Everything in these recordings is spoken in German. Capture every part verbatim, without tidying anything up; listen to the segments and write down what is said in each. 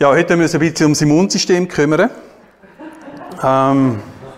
Ja, heute müssen wir uns ein bisschen ums Immunsystem kümmern. Ähm,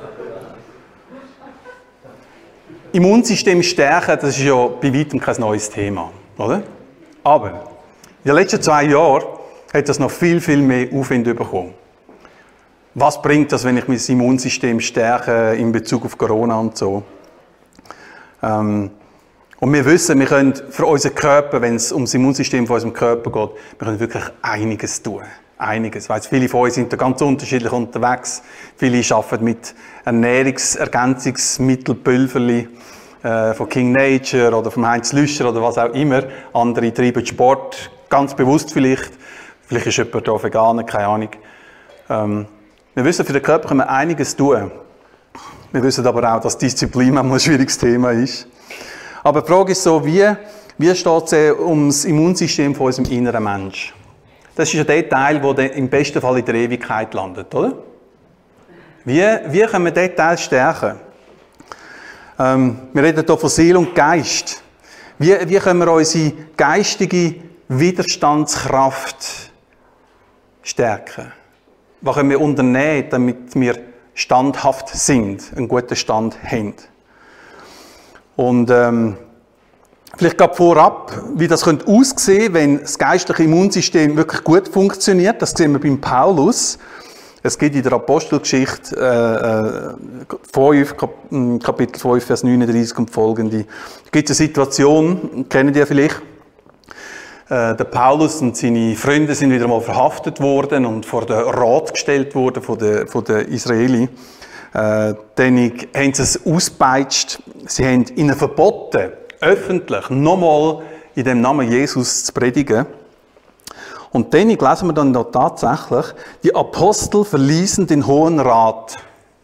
Immunsystem stärken, das ist ja bei weitem kein neues Thema, oder? Aber in den letzten zwei Jahren hat das noch viel, viel mehr Aufwind bekommen. Was bringt das, wenn ich mein Immunsystem stärke in Bezug auf Corona und so? Ähm, und wir wissen, wir können für unseren Körper, wenn es um das Immunsystem von unserem Körper geht, wir können wirklich einiges tun. Einiges. Weiss, viele von uns sind da ganz unterschiedlich unterwegs. Viele arbeiten mit Ernährungsergänzungsmittel, Pülverli äh, von King Nature oder vom Heinz Lüscher oder was auch immer. Andere treiben Sport, ganz bewusst vielleicht. Vielleicht ist jemand da Veganer, keine Ahnung. Ähm, wir wissen, für den Körper können wir einiges tun. Wir wissen aber auch, dass Disziplin ein schwieriges Thema ist. Aber die Frage ist so, wie, wie steht es um das Immunsystem von unserem inneren Menschen? Das ist ja der Teil, der im besten Fall in der Ewigkeit landet, oder? Wie, wie können wir diesen Teil stärken? Ähm, wir reden hier von Seele und Geist. Wie, wie können wir unsere geistige Widerstandskraft stärken? Was können wir unternehmen, damit wir standhaft sind, einen guten Stand haben? Und ähm, vielleicht gerade vorab, wie das könnte aussehen, wenn das geistliche Immunsystem wirklich gut funktioniert. Das sehen wir beim Paulus. Es gibt in der Apostelgeschichte äh, fünf, Kapitel fünf, Vers neununddreißig und folgende. Es gibt eine Situation, kennen ihr vielleicht? Äh, der Paulus und seine Freunde sind wieder mal verhaftet worden und vor den Rat gestellt worden von den, von den Israelis. Äh, dann haben sie es ausgepeitscht. Sie haben ihnen verboten, öffentlich nochmal in dem Namen Jesus zu predigen. Und dann lesen wir dann noch tatsächlich, die Apostel verließen den Hohen Rat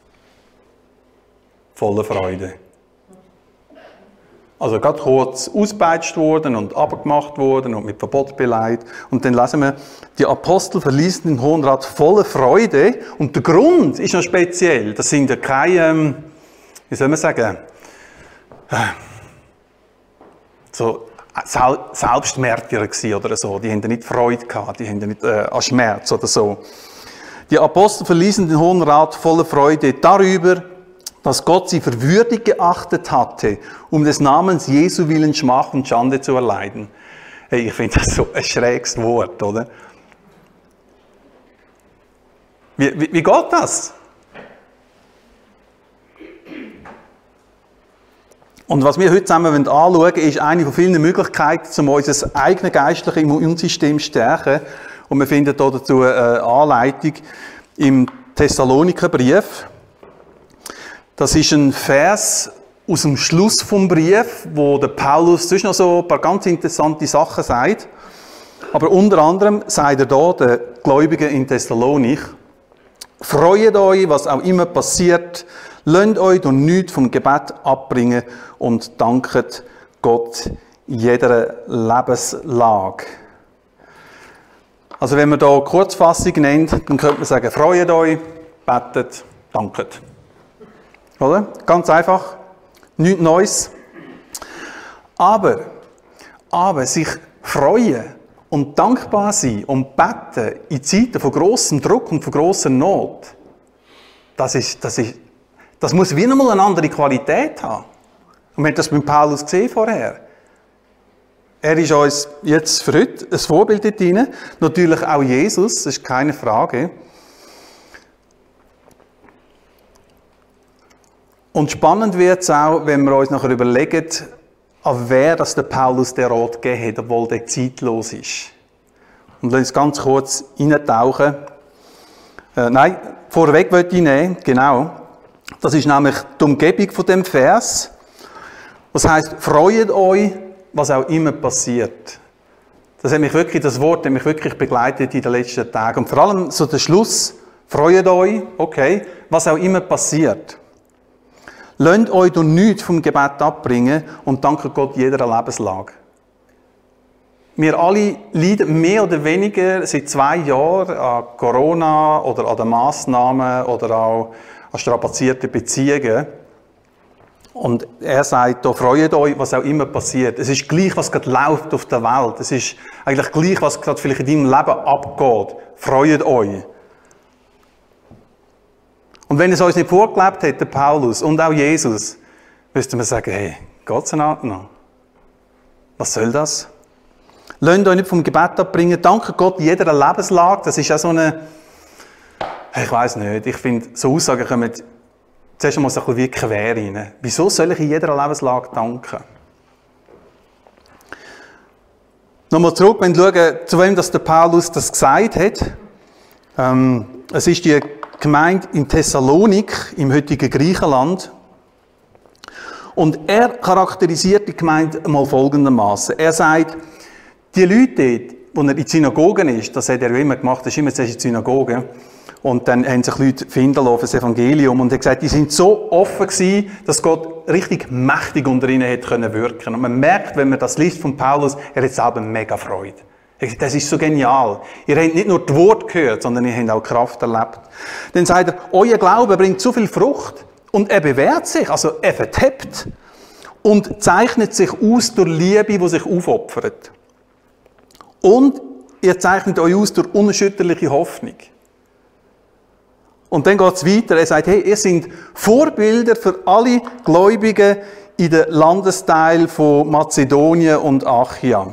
voller Freude. Also gerade kurz ausgepeitscht worden und abgemacht worden und mit Verbot beleidigt. Und dann lesen wir, die Apostel verließen den Hohen Rat voller Freude. Und der Grund ist noch speziell. Das sind ja keine, wie soll man sagen, so Selbstmärtyrer gewesen oder so. Die haben ja nicht Freude gehabt, die haben ja nicht äh, an Schmerz oder so. Die Apostel verließen den Hohen Rat voller Freude darüber, dass Gott sie für würdig geachtet hatte, um des Namens Jesu willen Schmach und Schande zu erleiden. Hey, ich finde das so ein schräges Wort, oder? Wie, wie, wie geht das? Und was wir heute zusammen anschauen wollen, ist eine von vielen Möglichkeiten, um unser eigenes geistliches Immunsystem zu stärken. Und wir finden hier dazu eine Anleitung im Thessalonikerbrief. Das ist ein Vers aus dem Schluss vom Brief, wo der Paulus sonst noch so ein paar ganz interessante Sachen sagt. Aber unter anderem sagt er hier den Gläubigen in Thessalonik: Freut euch, was auch immer passiert. Lasst euch durch nichts vom Gebet abbringen und danket Gott in jeder Lebenslage. Also wenn man da Kurzfassung nennt, dann könnte man sagen, freut euch, betet, danket. Oder? Ganz einfach, nichts Neues. Aber, aber sich freuen und dankbar sein und beten in Zeiten von grossem Druck und von grosser Not, das ist, das ist Das muss wie nochmal eine andere Qualität haben. Und wir haben das beim Paulus gesehen vorher. Er ist uns jetzt für heute ein Vorbild dort rein. Natürlich auch Jesus, das ist keine Frage. Und spannend wird es auch, wenn wir uns nachher überlegen, an wer das der Paulus den Rat gegeben hat, obwohl der zeitlos ist. Und lass uns ganz kurz reintauchen. Äh, nein, vorweg wollte ich nehmen, genau. Das ist nämlich die Umgebung von dem Vers. Das heisst, freut euch, was auch immer passiert. Das hat mich wirklich, das Wort hat mich wirklich begleitet in den letzten Tagen. Und vor allem so der Schluss, freut euch, okay, was auch immer passiert. Lasst euch durch nichts vom Gebet abbringen und danke Gott in jeder Lebenslage. Wir alle leiden mehr oder weniger seit zwei Jahren an Corona oder an den Massnahmen oder auch an strapazierten Beziehungen. Und er sagt, da freut euch, was auch immer passiert. Es ist gleich, was gerade läuft auf der Welt. Es ist eigentlich gleich, was gerade vielleicht in deinem Leben abgeht. Freut euch. Und wenn es uns nicht vorgelebt hätte, Paulus und auch Jesus, müsste man sagen, hey, geht's einander noch? Was soll das? Lasst euch nicht vom Gebet abbringen. Danke Gott in jeder Lebenslage. Das ist auch so eine, ich weiss nicht, ich finde, so Aussagen kommen zuerst einmal so ein bisschen wie quer rein. Wieso soll ich in jeder Lebenslage danken? Nochmal zurück, wenn wir schauen, zu wem das der Paulus das gesagt hat. Ähm, es ist die Gemeinde in Thessalonik, im heutigen Griechenland. Und er charakterisiert die Gemeinde mal folgendermaßen. Er sagt, die Leute dort, wo er in Synagogen ist, das hat er immer gemacht, das ist immer zuerst in Synagogen, und dann haben sich Leute finden lassen für das Evangelium. Und er hat gesagt, die sind so offen gewesen, dass Gott richtig mächtig unter ihnen hätte können wirken. Und man merkt, wenn man das liest von Paulus, er hat selber mega Freude. Er hat gesagt, das ist so genial. Ihr habt nicht nur das Wort gehört, sondern ihr habt auch Kraft erlebt. Dann sagt er, euer Glaube bringt so viel Frucht. Und er bewährt sich, also er vertippt. Und zeichnet sich aus durch Liebe, die sich aufopfert. Und ihr zeichnet euch aus durch unerschütterliche Hoffnung. Und dann geht es weiter. Er sagt, hey, ihr seid Vorbilder für alle Gläubigen in den Landesteilen von Mazedonien und Achia.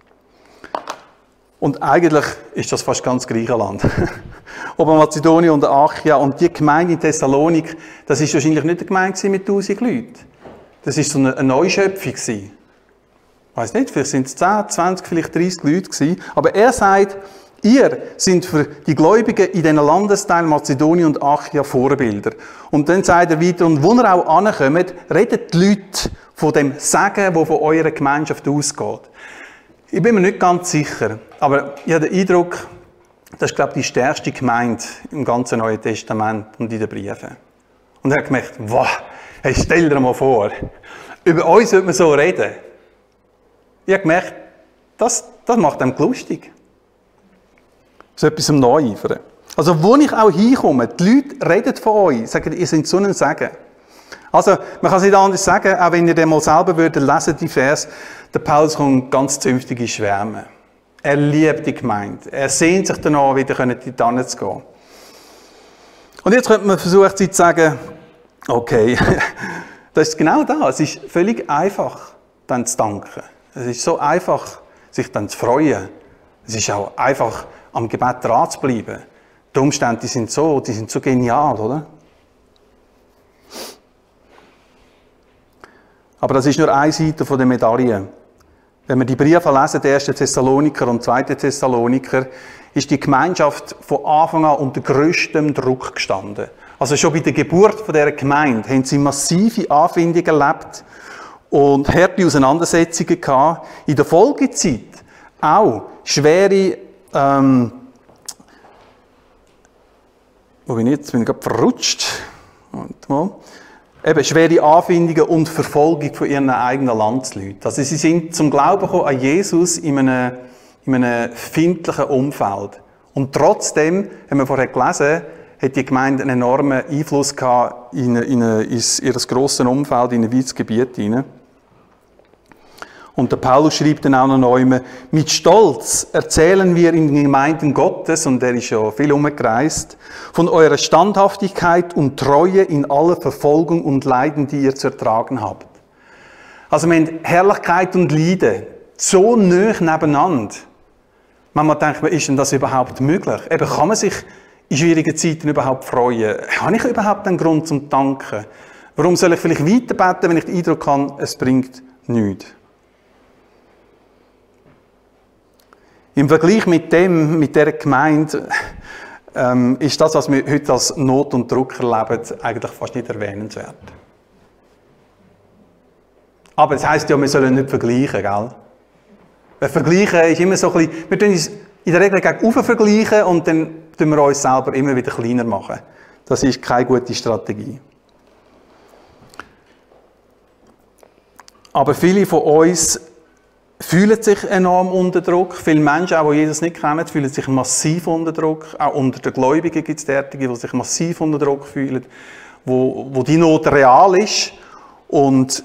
Und eigentlich ist das fast ganz Griechenland. Aber Mazedonien und Achia und die Gemeinde in Thessalonik, das ist wahrscheinlich nicht eine Gemeinde mit tausend Leuten. Das war so eine Neuschöpfung. Ich weiss nicht, vielleicht sind es zehn, zwanzig, vielleicht dreißig Leute gewesen. Aber er sagt, ihr seid für die Gläubigen in diesen Landesteilen Mazedonien und Achia Vorbilder. Und dann sagt er weiter, und wo ihr auch ankommt, redet die Leute von dem Segen, das von eurer Gemeinschaft ausgeht. Ich bin mir nicht ganz sicher, aber ich habe den Eindruck, das ist, glaube ich, die stärkste Gemeinde im ganzen Neuen Testament und in den Briefen. Und er hat gemerkt, wow, hey, stell dir mal vor, über uns wird man so reden. Ich habe gemerkt, das, das macht einem lustig. So etwas zum Neueifern. Also, wo ich auch hinkomme, die Leute reden von euch, sagen, ihr seid so ein Segen. Also, man kann es nicht anders sagen, auch wenn ihr den mal selber würdet lesen, die Vers, der Paulus kommt ganz zünftig in Schwärmen. Er liebt die Gemeinde. Er sehnt sich danach, wieder in die Tanne zu gehen. Und jetzt könnte man versuchen, zu sagen, okay, das ist genau das. Es ist völlig einfach, dann zu danken. Es ist so einfach, sich dann zu freuen. Es ist auch einfach, am Gebet dran zu bleiben. Die Umstände die sind so, die sind so genial, oder? Aber das ist nur eine Seite der Medaille. Wenn wir die Briefe lesen, der ersten Thessaloniker und zweiten Thessaloniker, ist die Gemeinschaft von Anfang an unter grösstem Druck gestanden. Also schon bei der Geburt dieser Gemeinde haben sie massive Anfindungen erlebt und harte Auseinandersetzungen gehabt. In der Folgezeit auch schwere, ähm, wo bin ich jetzt? Bin ich gerade verrutscht? Moment mal. Eben, schwere Anfindungen und Verfolgung von ihren eigenen Landsleuten. Also sie sind zum Glauben gekommen an Jesus in einem, in einem findlichen Umfeld. Und trotzdem, haben wir vorher gelesen, hat die Gemeinde einen enormen Einfluss gehabt in, in, in ihr grosses Umfeld, in ein weites Gebiet hinein. Und der Paulus schreibt dann auch noch einmal, mit Stolz erzählen wir in den Gemeinden Gottes, und er ist ja viel umgereist, von eurer Standhaftigkeit und Treue in aller Verfolgung und Leiden, die ihr zu ertragen habt. Also wir haben Herrlichkeit und Leiden so nah nebeneinander. Manchmal denkt man, ist denn das überhaupt möglich? Eben, kann man sich in schwierigen Zeiten überhaupt freuen? Habe ich überhaupt einen Grund zum Danken? Warum soll ich vielleicht weiter beten, wenn ich den Eindruck habe, es bringt nichts? Im Vergleich mit dem, mit dieser Gemeinde, ähm, ist das, was wir heute als Not und Druck erleben, eigentlich fast nicht erwähnenswert. Aber das heisst ja, wir sollen nicht vergleichen, gell? Weil vergleichen ist immer so ein bisschen, wir tun uns in der Regel gegen oben vergleichen und dann tun wir uns selber immer wieder kleiner machen. Das ist keine gute Strategie. Aber viele von uns fühlen sich enorm unter Druck. Viele Menschen, auch die Jesus nicht kennen, fühlen sich massiv unter Druck. Auch unter den Gläubigen gibt es derartige, die sich massiv unter Druck fühlen, wo, wo die Not real ist. Und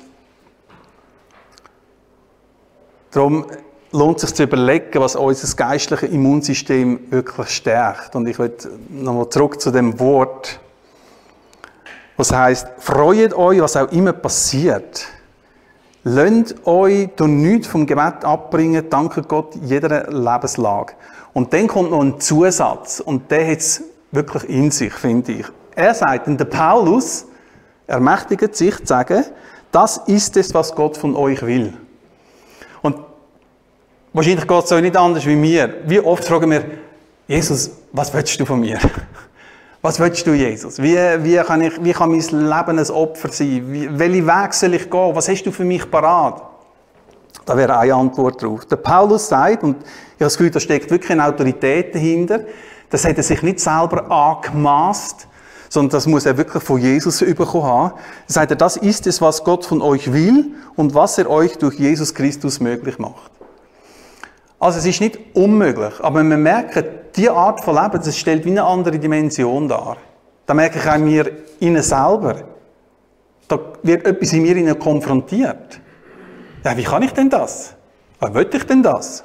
darum lohnt es sich zu überlegen, was unser geistliches Immunsystem wirklich stärkt. Und ich will nochmal zurück zu dem Wort, was heisst, freut euch, was auch immer passiert. Lasst euch durch nichts vom Gebet abbringen, danke Gott in jeder Lebenslage. Und dann kommt noch ein Zusatz, und der hat es wirklich in sich, finde ich. Er sagt, und der Paulus ermächtigt sich zu sagen, das ist es, was Gott von euch will. Und wahrscheinlich geht es euch nicht anders wie mir. Wie oft fragen wir, Jesus, was willst du von mir? Was willst du, Jesus? Wie, wie, kann, ich, wie kann mein Leben ein Opfer sein? Wie, welchen Weg soll ich gehen? Was hast du für mich parat? Da wäre eine Antwort drauf. Der Paulus sagt, und ich habe das Gefühl, da steckt wirklich eine Autorität dahinter, das hat er sich nicht selber angemaßt, sondern das muss er wirklich von Jesus bekommen haben. Er sagt, das ist es, was Gott von euch will und was er euch durch Jesus Christus möglich macht. Also es ist nicht unmöglich, aber man merkt, diese Art von Leben, das stellt wie eine andere Dimension dar. Da merke ich auch mir innen selber. Da wird etwas in mir innen konfrontiert. Ja, wie kann ich denn das? Wie will ich denn das?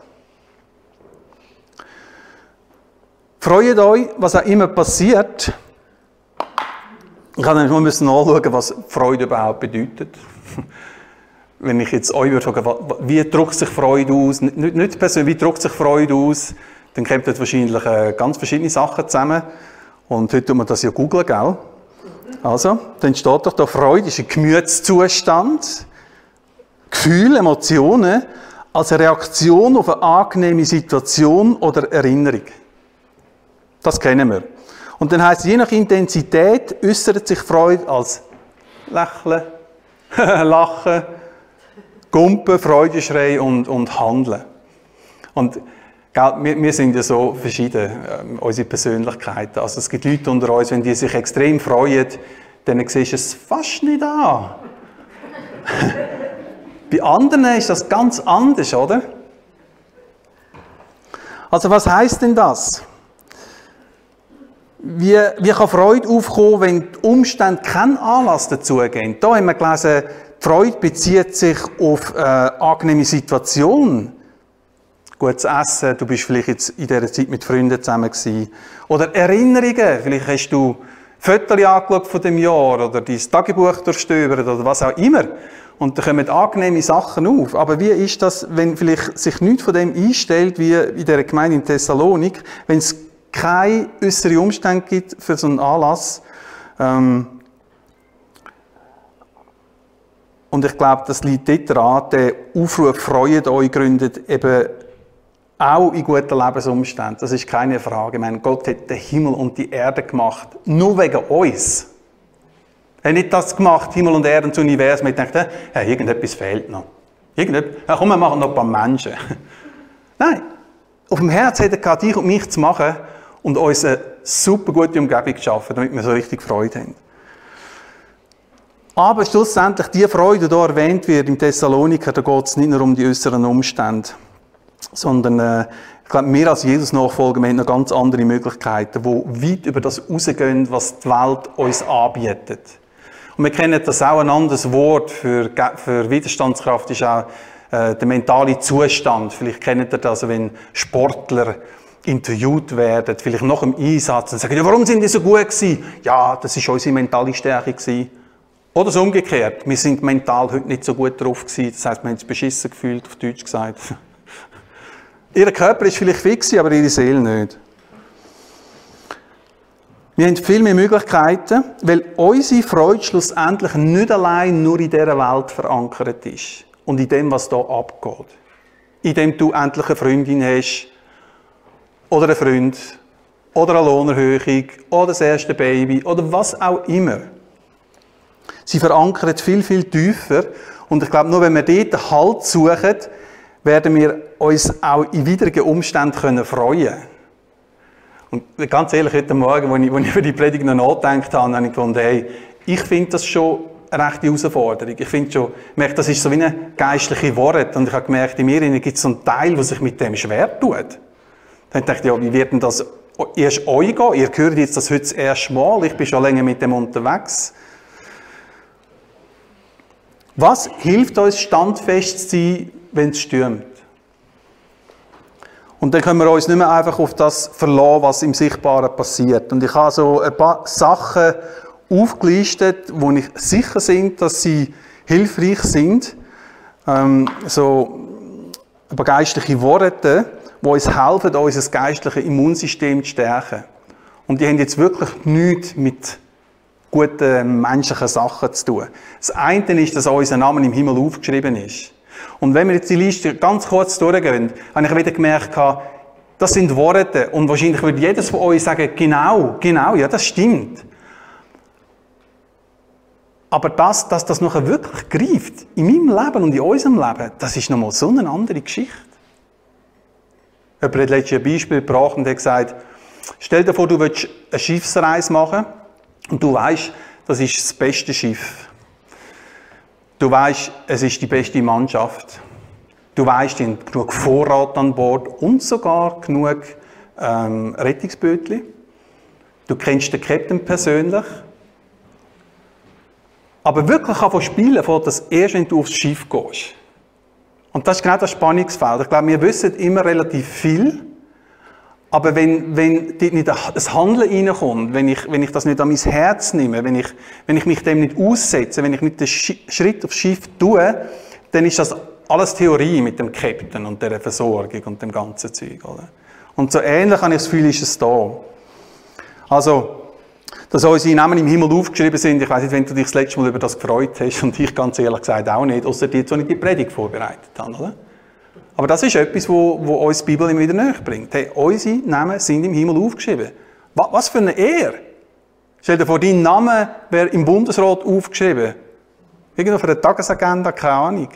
Freut euch, was auch immer passiert. Ich habe mal nachschauen, was Freude überhaupt bedeutet. Wenn ich jetzt euch würde fragen, wie drückt sich Freude aus? Nicht, nicht persönlich, wie drückt sich Freude aus? Dann kommen dort wahrscheinlich äh, ganz verschiedene Sachen zusammen. Und heute tut man das ja googeln, gell? Also, dann steht doch da, Freude ist ein Gemütszustand, Gefühle, Emotionen als Reaktion auf eine angenehme Situation oder Erinnerung. Das kennen wir. Und dann heisst es, je nach Intensität äußert sich Freude als Lächeln, Lachen, Gumpen, Freudeschrei und, und Handeln. Und gell, wir, wir sind ja so verschieden, äh, unsere Persönlichkeiten. Also es gibt Leute unter uns, wenn die sich extrem freuen, dann siehst du es fast nicht an. Bei anderen ist das ganz anders, oder? Also was heisst denn das? Wie, wie kann Freude aufkommen, wenn die Umstände keinen Anlass dazu geben? Da haben wir gelesen, die Freude bezieht sich auf eine angenehme Situation. Gutes Essen, du bist vielleicht jetzt in dieser Zeit mit Freunden zusammen gewesen. Oder Erinnerungen, vielleicht hast du Fotos angeschaut von dem Jahr oder dein Tagebuch durchstöbert oder was auch immer. Und da kommen angenehme Sachen auf. Aber wie ist das, wenn vielleicht sich nichts von dem einstellt, wie in dieser Gemeinde in Thessalonik, wenn es keine äußeren Umstände gibt für so einen Anlass? Ähm Und ich glaube, das liegt dort daran, der Aufruf «Freut euch» gründet eben auch in guten Lebensumständen. Das ist keine Frage. Ich meine, Gott hat den Himmel und die Erde gemacht, nur wegen uns. Er hat nicht das gemacht, Himmel und Erde und das Universum. Ich dachte, ja, irgendetwas fehlt noch. Irgendetwas, ja, komm, wir machen noch ein paar Menschen. Nein, auf dem Herz hat er gehabt, dich und mich zu machen und uns eine super gute Umgebung zu schaffen, damit wir so richtig Freude haben. Aber schlussendlich, die Freude, die hier erwähnt wird im Thessaloniker, da geht es nicht nur um die äußeren Umstände, sondern äh, ich glaube, wir als Jesus-Nachfolger haben noch ganz andere Möglichkeiten, die weit über das rausgehen, was die Welt uns anbietet. Und wir kennen das auch, ein anderes Wort für, für Widerstandskraft ist auch äh, der mentale Zustand. Vielleicht kennt ihr das, wenn Sportler interviewt werden, vielleicht nach dem Einsatz und sagen, ja, warum sind die so gut gewesen? Ja, das war unsere mentale Stärke gewesen. Oder so umgekehrt, wir sind mental heute nicht so gut drauf gewesen, das heisst, wir haben uns beschissen gefühlt, auf Deutsch gesagt. Ihr Körper ist vielleicht fix, aber ihre Seele nicht. Wir haben viel mehr Möglichkeiten, weil unsere Freude schlussendlich nicht allein nur in dieser Welt verankert ist und in dem, was hier abgeht. In dem du endlich eine Freundin hast, oder einen Freund, oder eine Lohnerhöhung, oder das erste Baby, oder was auch immer. Sie verankert viel, viel tiefer. Und ich glaube, nur wenn wir dort einen Halt suchen, werden wir uns auch in widrigen Umständen können freuen. Und ganz ehrlich, heute Morgen, als ich, als ich über die Predigt noch nachgedacht habe, habe ich gedacht, hey, ich finde das schon eine rechte Herausforderung. Ich finde schon, ich merke, das ist so wie eine geistliche Wort. Und ich habe gemerkt, in mir gibt es so einen Teil, der sich mit dem schwer tut. Dann dachte ich, ja, wie wird denn das erst euch gehen? Ihr hört jetzt das heute das erste Mal. Ich bin schon länger mit dem unterwegs. Was hilft uns, standfest zu sein, wenn es stürmt? Und dann können wir uns nicht mehr einfach auf das verlassen, was im Sichtbaren passiert. Und ich habe so ein paar Sachen aufgelistet, wo ich sicher bin, dass sie hilfreich sind. Ähm, so ein paar geistliche Worte, die uns helfen, unser geistliches Immunsystem zu stärken. Und die haben jetzt wirklich nichts mit guten menschlichen Sachen zu tun. Das eine ist, dass unser Name im Himmel aufgeschrieben ist. Und wenn wir jetzt die Liste ganz kurz durchgehen, habe ich wieder gemerkt, das sind Worte. Und wahrscheinlich würde jedes von euch sagen, genau, genau, ja, das stimmt. Aber das, dass das nachher wirklich greift, in meinem Leben und in unserem Leben, das ist nochmal so eine andere Geschichte. Jemand hat letztens ein Beispiel gebracht und hat gesagt, stell dir vor, du willst eine Schiffsreise machen und du weißt, das ist das beste Schiff. Du weißt, es ist die beste Mannschaft. Du weißt, die haben genug Vorrat an Bord und sogar genug ähm, Rettungsbötchen. Du kennst den Captain persönlich. Aber wirklich anfangen zu spielen, fängt das erst, wenn du aufs Schiff gehst. Und das ist genau das Spannungsfeld. Ich glaube, wir wissen immer relativ viel. Aber wenn, wenn dort nicht das Handeln reinkommt, wenn ich, wenn ich das nicht an mein Herz nehme, wenn ich, wenn ich mich dem nicht aussetze, wenn ich nicht den Schritt aufs Schiff tue, dann ist das alles Theorie mit dem Captain und der Versorgung und dem ganzen Zeug. Oder? Und so ähnlich habe ich das Gefühl, ist es da. Also, dass unsere Namen im Himmel aufgeschrieben sind, ich weiss nicht, wenn du dich das letzte Mal über das gefreut hast, und ich ganz ehrlich gesagt auch nicht, außer die, die ich die Predigt vorbereitet habe. Oder? Aber das ist etwas, wo, wo uns die Bibel immer wieder näher bringt. Hey, unsere Namen sind im Himmel aufgeschrieben. Was, was für eine Ehre! Stell dir vor, dein Name wäre im Bundesrat aufgeschrieben. Irgendwo für eine Tagesagenda, keine Ahnung.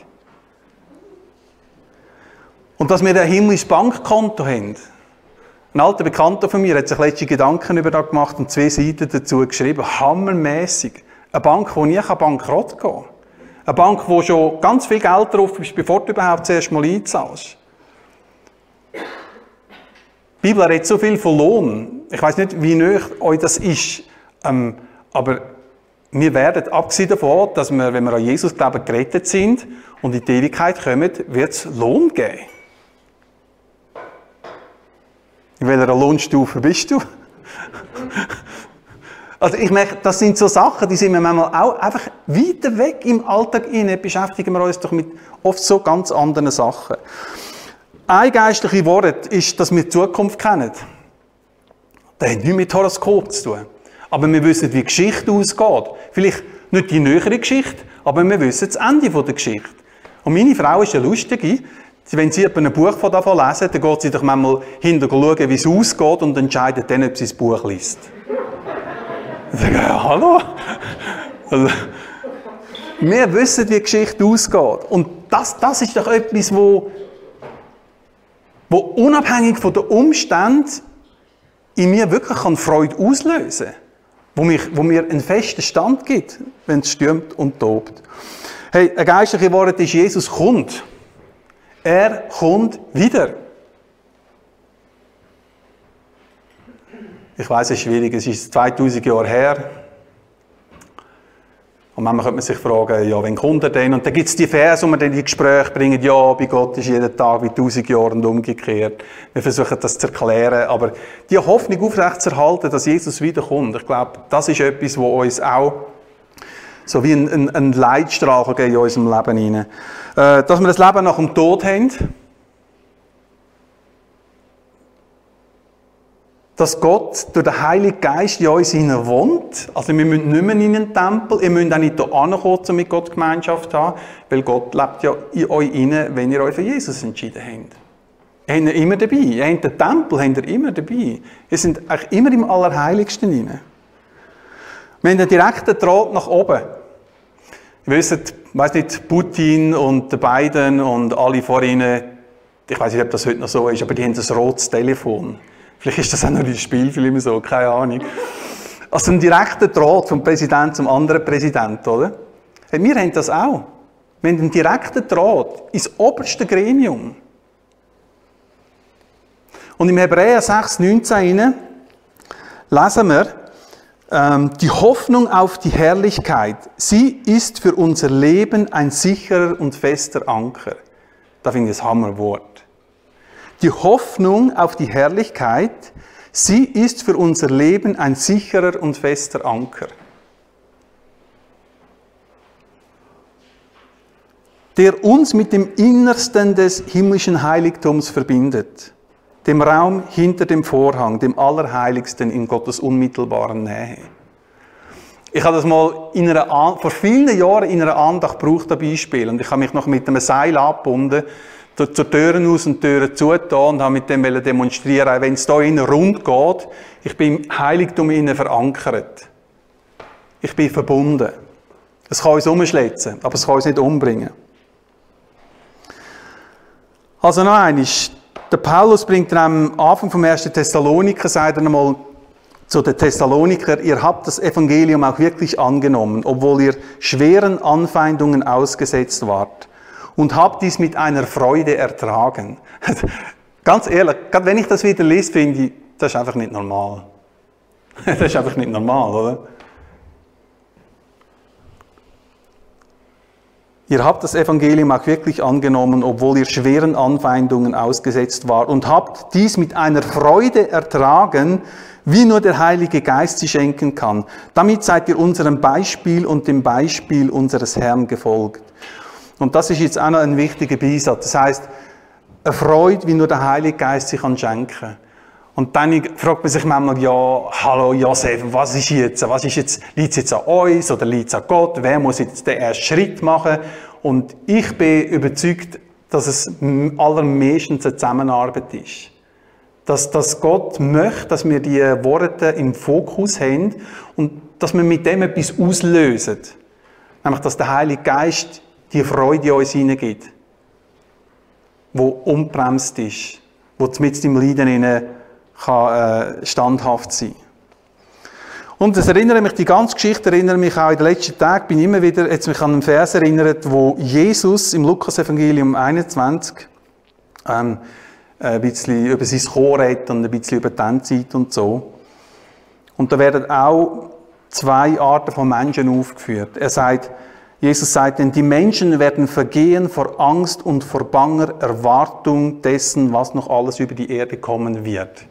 Und dass wir ein himmlisches Bankkonto haben. Ein alter Bekannter von mir hat sich letzte Gedanken über das gemacht und zwei Seiten dazu geschrieben. Hammermäßig. Eine Bank, die nie bankrott gehen kann. Eine Bank, wo schon ganz viel Geld drauf ist, bevor du überhaupt zuerst mal einzahlst. Die Bibel redet so viel von Lohn. Ich weiss nicht, wie nahe euch das ist. Ähm, aber wir werden, abgesehen davon, dass wir, wenn wir an Jesus glauben, gerettet sind und in die Ewigkeit kommen, wird es Lohn geben. In welcher Lohnstufe bist du? Also ich merke, das sind so Sachen, die sind wir manchmal auch einfach weiter weg im Alltag rein, beschäftigen wir uns doch mit oft so ganz anderen Sachen. Ein geistliches Wort ist, dass wir die Zukunft kennen. Das hat nichts mit Horoskop zu tun. Aber wir wissen, wie die Geschichte ausgeht. Vielleicht nicht die nähere Geschichte, aber wir wissen das Ende der Geschichte. Und meine Frau ist eine lustige. Wenn sie ein Buch von davon lesen, dann geht sie doch manchmal hinter schauen, wie es ausgeht und entscheidet dann, ob sie das Buch liest. Ich sage, ja, hallo? Also, wir wissen, wie die Geschichte ausgeht. Und das, das ist doch etwas, wo, wo unabhängig von den Umständen in mir wirklich Freude auslösen kann. Wo, mich, wo mir einen festen Stand gibt, wenn es stürmt und tobt. Hey, ein geistliches Wort ist, Jesus kommt. Er kommt wieder. Ich weiss, es ist schwierig, es ist zweitausend Jahre her. Und manchmal könnte man sich fragen, ja, wann kommt er denn? Und dann gibt es die Verse, wo wir dann in die Gespräche bringen, ja, bei Gott ist jeden Tag wie tausend Jahre und umgekehrt. Wir versuchen das zu erklären, aber die Hoffnung aufrechtzuerhalten, dass Jesus wiederkommt, ich glaube, das ist etwas, was uns auch so wie ein, ein, ein Leitstrahl in unserem Leben hinein. Äh, dass wir das Leben nach dem Tod haben. Dass Gott durch den Heiligen Geist in uns hinein wohnt. Also wir müssen nicht mehr in einen Tempel, ihr müsst auch nicht hier ankommen, um mit Gott Gemeinschaft zu haben, weil Gott lebt ja in euch hinein, wenn ihr euch für Jesus entschieden habt. Ihr habt ihn immer dabei. Ihr habt den Tempel habt ihr immer dabei. Ihr seid eigentlich immer im Allerheiligsten hinein. Wir haben einen direkten Draht nach oben. Ihr wisst, ich weiss nicht, Putin und Biden und alle vor ihnen, ich weiss nicht, ob das heute noch so ist, aber die haben ein rotes Telefon. Vielleicht ist das auch noch ein Spielfilm so, keine Ahnung. Also ein direkter Draht vom Präsident zum anderen Präsident, oder? Hey, wir haben das auch. Wir haben einen direkten Draht ins oberste Gremium. Und im Hebräer sechs, neunzehn lesen wir, ähm, die Hoffnung auf die Herrlichkeit, sie ist für unser Leben ein sicherer und fester Anker. Da finde ich das Hammerwort. Die Hoffnung auf die Herrlichkeit, sie ist für unser Leben ein sicherer und fester Anker. Der uns mit dem Innersten des himmlischen Heiligtums verbindet, dem Raum hinter dem Vorhang, dem Allerheiligsten in Gottes unmittelbaren Nähe. Ich habe das mal in einer, vor vielen Jahren in einer Andacht gebraucht, ein Beispiel, und ich habe mich noch mit einem Seil abgebunden, zur Türen aus und Türen zugetan und habe mit dem demonstrieren, wenn es hier innen rund geht, ich bin im Heiligtum innen verankert. Ich bin verbunden. Es kann uns umschlitzen, aber es kann uns nicht umbringen. Also noch einmal, der Paulus bringt dann am Anfang vom ersten Thessaloniker, sagt er einmal zu den Thessaloniker, ihr habt das Evangelium auch wirklich angenommen, obwohl ihr schweren Anfeindungen ausgesetzt wart. Und habt dies mit einer Freude ertragen. Ganz ehrlich, gerade wenn ich das wieder lese, finde ich, das ist einfach nicht normal. Das ist einfach nicht normal, oder? Ihr habt das Evangelium auch wirklich angenommen, obwohl ihr schweren Anfeindungen ausgesetzt wart, und habt dies mit einer Freude ertragen, wie nur der Heilige Geist sie schenken kann. Damit seid ihr unserem Beispiel und dem Beispiel unseres Herrn gefolgt. Und das ist jetzt auch noch ein wichtiger Beisatz. Das heisst, eine Freude, wie nur der Heilige Geist sich schenken kann. Und dann fragt man sich manchmal, ja, hallo Josef, was ist jetzt? Was ist jetzt? Liegt es jetzt an uns oder liegt es an Gott? Wer muss jetzt den ersten Schritt machen? Und ich bin überzeugt, dass es allermeistens eine Zusammenarbeit ist. Dass, dass Gott möchte, dass wir die Worte im Fokus haben und dass wir mit dem etwas auslösen. Nämlich, dass der Heilige Geist die Freude in uns hineingibt, die unbremst ist, die mit dem Leiden hinein kann, äh, standhaft sein. Und das erinnert mich, die ganze Geschichte erinnert mich auch in den letzten Tagen, bin ich immer wieder jetzt mich an einen Vers erinnert, wo Jesus im Lukas-Evangelium einundzwanzig ähm, ein bisschen über sein Kommen redet und ein bisschen über die Endzeit und so. Und da werden auch zwei Arten von Menschen aufgeführt. Er sagt, Jesus sagt, denn die Menschen werden vergehen vor Angst und vor banger Erwartung dessen, was noch alles über die Erde kommen wird.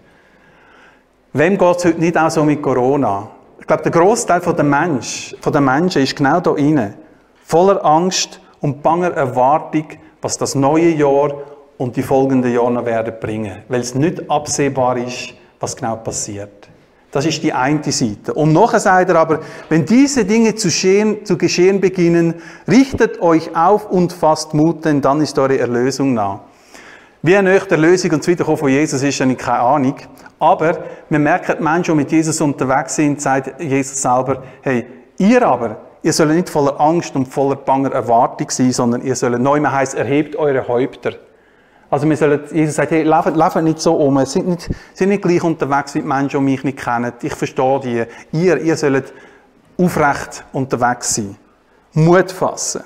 Wem geht es heute nicht auch so mit Corona? Ich glaube, der Großteil der Mensch, von den Menschen ist genau da inne, voller Angst und banger Erwartung, was das neue Jahr und die folgenden Jahre noch werden bringen, weil es nicht absehbar ist, was genau passiert. Das ist die eine Seite. Und nachher sagt er aber, wenn diese Dinge zu geschehen, zu geschehen beginnen, richtet euch auf und fasst Mut, denn dann ist eure Erlösung nah. Wie nahe die Erlösung und das Wiederkommen von Jesus ist, habe ich keine Ahnung. Aber wir merken, die Menschen, die mit Jesus unterwegs sind, sagt Jesus selber, hey, ihr aber, ihr sollt nicht voller Angst und voller banger Erwartung sein, sondern ihr sollt, neu heisst, erhebt eure Häupter. Also wir sollen, Jesus sagt, hey, lauft, lauft nicht so um, sind nicht, sind nicht gleich unterwegs wie die Menschen, die mich nicht kennen. Ich verstehe die. Ihr, ihr sollt aufrecht unterwegs sein. Mut fassen.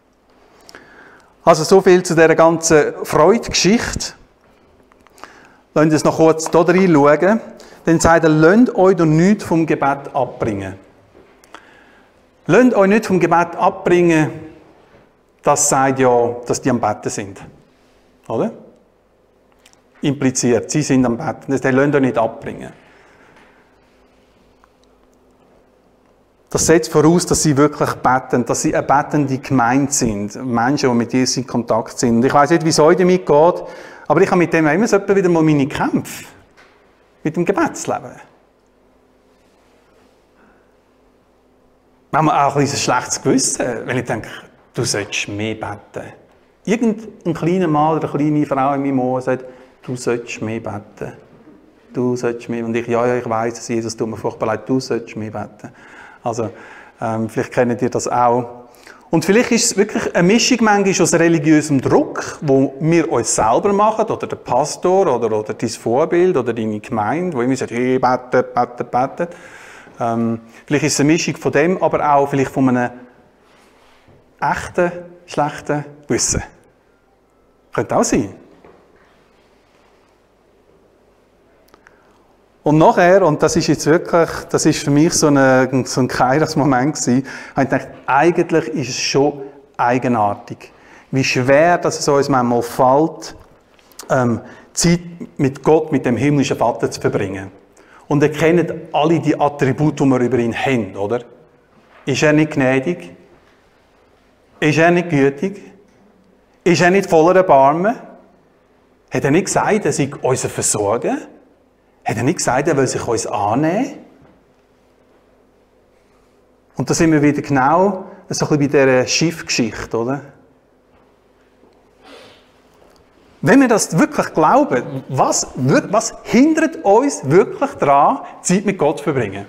Also so viel zu dieser ganzen Freude-Geschichte. Lasst uns noch kurz hier reinschauen. Dann sagt er, lasst euch doch nichts vom Gebet abbringen. Lasst euch nicht vom Gebet abbringen, das sagt ja, dass die am Betten sind. Oder? Impliziert, sie sind am Betten. Das lasst euch nicht abbringen. Das setzt voraus, dass sie wirklich beten, dass sie eine betende Gemeinde sind. Menschen, die mit Jesus in Kontakt sind. Und ich weiss nicht, wie es euch damit geht, aber ich habe mit dem immer so wieder mal meine Kämpfe. Mit dem Gebetsleben. Manchmal auch ein bisschen schlechtes Gewissen, wenn ich denke, du solltest mehr beten. Irgendein kleiner Mann oder eine kleine Frau in meinem Ohr sagt, du solltest mehr beten. Du solltest mehr. Und ich, ja, ja, ich weiss, dass Jesus tut mir furchtbar leid, du solltest mehr beten. Also, ähm, vielleicht kennt ihr das auch. Und vielleicht ist es wirklich eine Mischung manchmal aus religiösem Druck, wo wir uns selber machen, oder der Pastor, oder, oder dein Vorbild, oder deine Gemeinde, wo immer sagt, hey, beten, beten, beten. Ähm, vielleicht ist es eine Mischung von dem, aber auch vielleicht von einem echten, schlechten Gewissen. Könnte auch sein. Und nachher, und das ist jetzt wirklich, das ist für mich so, eine, so ein Kairos-Moment gewesen, habe ich gedacht, eigentlich ist es schon eigenartig, wie schwer dass es uns manchmal fällt, ähm, Zeit mit Gott, mit dem himmlischen Vater zu verbringen. Und er kennt alle die Attribute, die wir über ihn haben, oder? Ist er nicht gnädig? Ist er nicht gütig? Ist er nicht voller Erbarmen? Hat er nicht gesagt, er sei unser Versorger? Hat er nicht gesagt, er will sich uns annehmen? Und da sind wir wieder genau so ein bisschen bei dieser Schiffgeschichte, oder? Wenn wir das wirklich glauben, was, was hindert uns wirklich daran, Zeit mit Gott zu verbringen?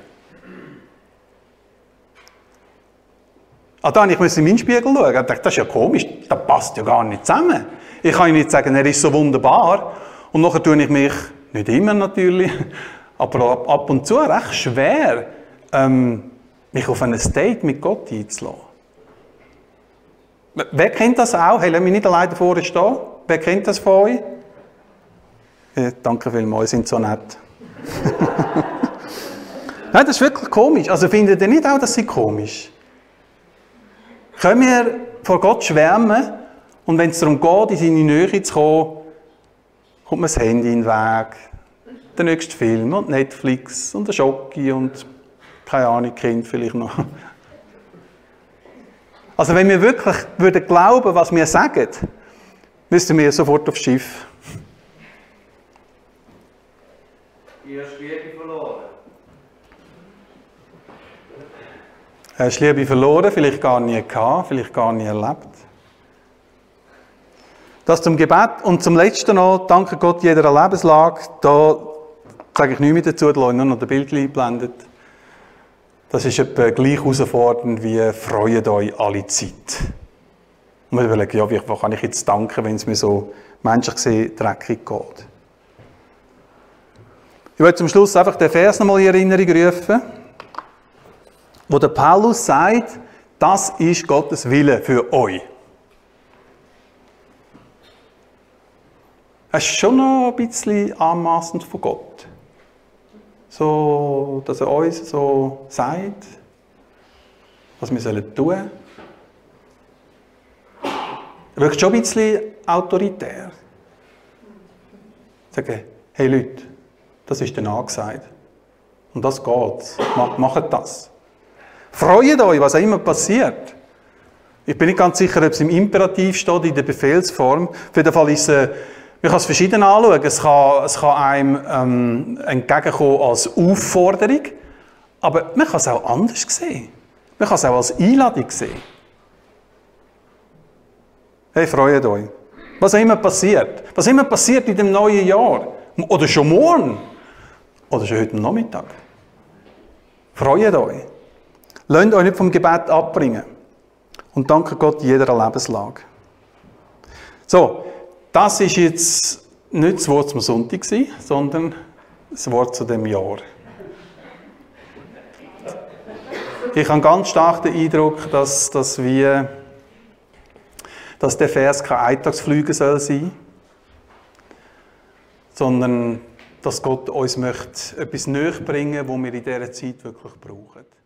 Ah, dann, ich muss in meinen Spiegel schauen. Ich dachte, das ist ja komisch, das passt ja gar nicht zusammen. Ich kann nicht sagen, er ist so wunderbar. Und nachher tue ich mich, nicht immer natürlich, aber ab und zu recht schwer, ähm, mich auf ein Date mit Gott einzulassen. Wer kennt das auch? Hey, lass mich nicht alleine vorne stehen. Wer kennt das von euch? Ja, danke vielmals, ihr seid so nett. Nein, das ist wirklich komisch. Also findet ihr nicht auch, das ist komisch? Können wir vor Gott schwärmen und wenn es darum geht, in seine Nähe zu kommen, kommt mir das Handy in den Weg, der nächste Film und Netflix und der Schocki und keine Ahnung, Kind vielleicht noch. Also wenn wir wirklich würden glauben, was wir sagen, müssten wir sofort aufs Schiff. Ihr hast Liebe verloren. Hast du Liebe verloren, vielleicht gar nie gehabt, vielleicht gar nie erlebt. Das zum Gebet und zum Letzten noch, danke Gott jeder Lebenslage, da sage ich nichts mehr dazu, da habe ich nur noch das Bild eingeblendet. Das ist etwa gleich herausfordernd wie «Freut euch alle Zeit». Und wir überlegen, ja, wie kann ich jetzt danken, wenn es mir so menschlich gesehen dreckig geht. Ich will zum Schluss einfach den Vers nochmal in Erinnerung rufen, wo der Paulus sagt, das ist Gottes Wille für euch. Es ist schon noch ein bisschen anmassend von Gott. So, dass er uns so sagt, was wir tun sollen. Er wirkt schon ein bisschen autoritär. Sagen, hey Leute, das ist dann angesagt. Und das geht. Macht das. Freut euch, was auch immer passiert. Ich bin nicht ganz sicher, ob es im Imperativ steht, in der Befehlsform. Auf jeden Fall ist es, man kann es verschieden anschauen. Es kann, es kann einem ähm, entgegenkommen als Aufforderung, aber man kann es auch anders sehen. Man kann es auch als Einladung sehen. Hey, freut euch. Was auch immer passiert. Was immer passiert in dem neuen Jahr. Oder schon morgen. Oder schon heute Nachmittag. Freut euch. Lasst euch nicht vom Gebet abbringen. Und danke Gott in jeder Lebenslage. So, das ist jetzt nicht das Wort zum Sonntag, sondern das Wort zu dem Jahr. Ich habe ganz stark den Eindruck, dass, dass, wir, dass der Vers kein Eintagsflüge soll sein, sondern dass Gott uns möchte etwas näher bringen, was wir in dieser Zeit wirklich brauchen.